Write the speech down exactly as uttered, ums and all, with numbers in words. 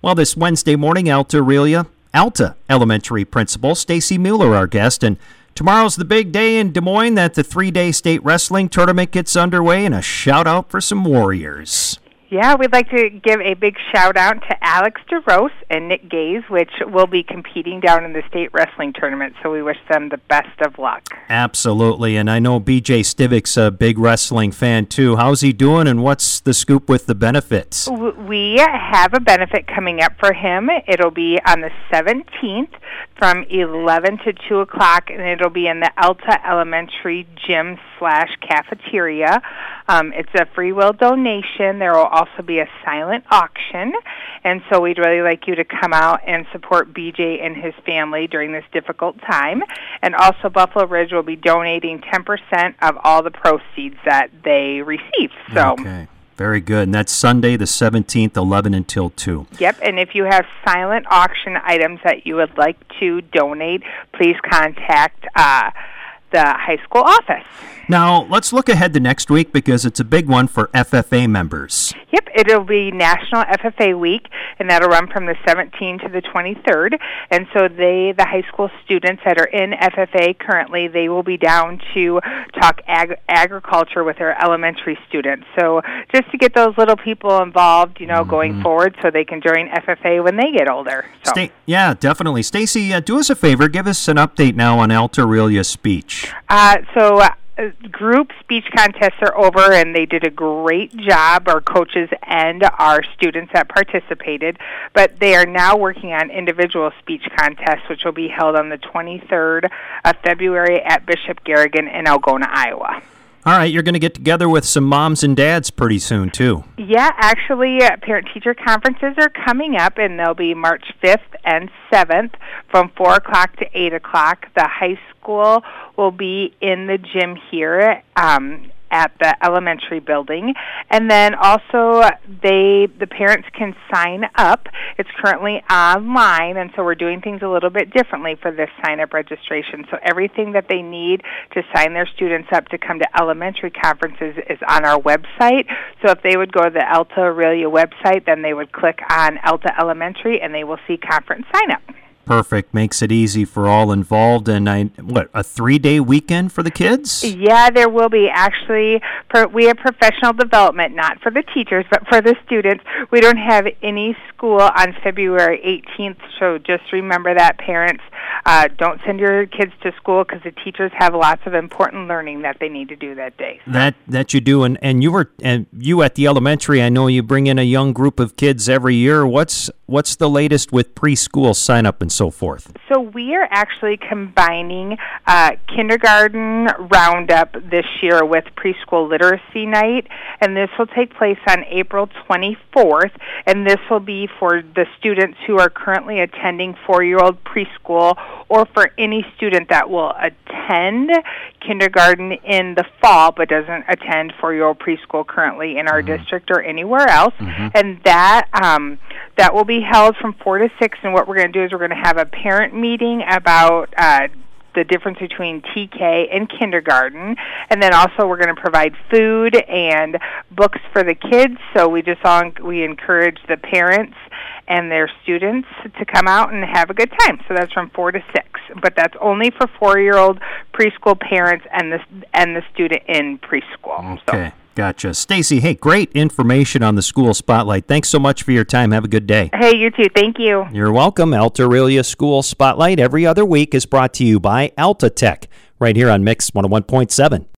Well, this Wednesday morning, Alta Aurelia, Alta Elementary Principal Stacy Mueller, our guest, and tomorrow's the big day in Des Moines that the three-day state wrestling tournament gets underway, and a shout-out for some Warriors. Yeah, we'd like to give a big shout-out to Alex DeRose and Nick Gaze, which will be competing down in the state wrestling tournament, so we wish them the best of luck. Absolutely, and I know B J Stivick's a big wrestling fan, too. How's he doing, and what's the scoop with the benefits? We have a benefit coming up for him. It'll be on the seventeenth from eleven to two o'clock, and it'll be in the Alta Elementary Gym slash cafeteria. Um, it's a free will donation. There will also be a silent auction, and so we'd really like you to come out and support B J and his family during this difficult time. And also Buffalo Ridge will be donating ten percent of all the proceeds that they receive. So. Okay. Very good. And that's Sunday the seventeenth, eleven until two. Yep. And if you have silent auction items that you would like to donate, please contact uh, the high school office. Now, let's look ahead to next week because it's a big one for F F A members. Yep, it'll be National F F A Week, and that'll run from the seventeenth to the twenty-third. And so they, the high school students that are in F F A currently, they will be down to talk ag- agriculture with their elementary students. So just to get those little people involved, you know, mm-hmm. going forward so they can join F F A when they get older. So. Sta- yeah, definitely. Stacy, uh, do us a favor. Give us an update now on Alta Aurelia's speech. Uh, so... Uh, Group speech contests are over, and they did a great job, our coaches and our students that participated. But they are now working on individual speech contests, which will be held on the twenty-third of February at Bishop Garrigan in Algona, Iowa. All right, you're going to get together with some moms and dads pretty soon, too. Yeah, actually, uh, parent-teacher conferences are coming up, and they'll be March fifth and seventh from four o'clock to eight o'clock. The high school will be in the gym here um, at the elementary building. And then also they the parents can sign up. It's currently online, and so we're doing things a little bit differently for this sign-up registration. So everything that they need to sign their students up to come to elementary conferences is on our website. So if they would go to the Alta Aurelia website, then they would click on Alta Elementary, and they will see conference sign-up. Perfect. Makes it easy for all involved. And I, what, a three-day weekend for the kids? Yeah, there will be. Actually, for, we have professional development, not for the teachers, but for the students. We don't have any school on February eighteenth, so just remember that, parents. Uh, don't send your kids to school because the teachers have lots of important learning that they need to do that day. So. That that you do, and, and you were and you at the elementary. I know you bring in a young group of kids every year. What's what's the latest with preschool sign up and so forth? So we are actually combining uh, kindergarten roundup this year with preschool literacy night, and this will take place on April twenty-fourth. And this will be for the students who are currently attending four-year-old preschool, or for any student that will attend kindergarten in the fall but doesn't attend four-year-old preschool currently in our mm-hmm. district or anywhere else. Mm-hmm. And that um, that will be held from four to six. And what we're going to do is we're going to have a parent meeting about uh, the difference between T K and kindergarten, and then also we're going to provide food and books for the kids. So we just all, we encourage the parents and their students to come out and have a good time. So that's from four to six, but that's only for four-year-old preschool parents and the and the student in preschool. Okay. So. Gotcha. Stacy, hey, great information on the School Spotlight. Thanks so much for your time. Have a good day. Hey, you too. Thank you. You're welcome. Alta Aurelia School Spotlight every other week is brought to you by Alta Tech right here on Mix one oh one point seven.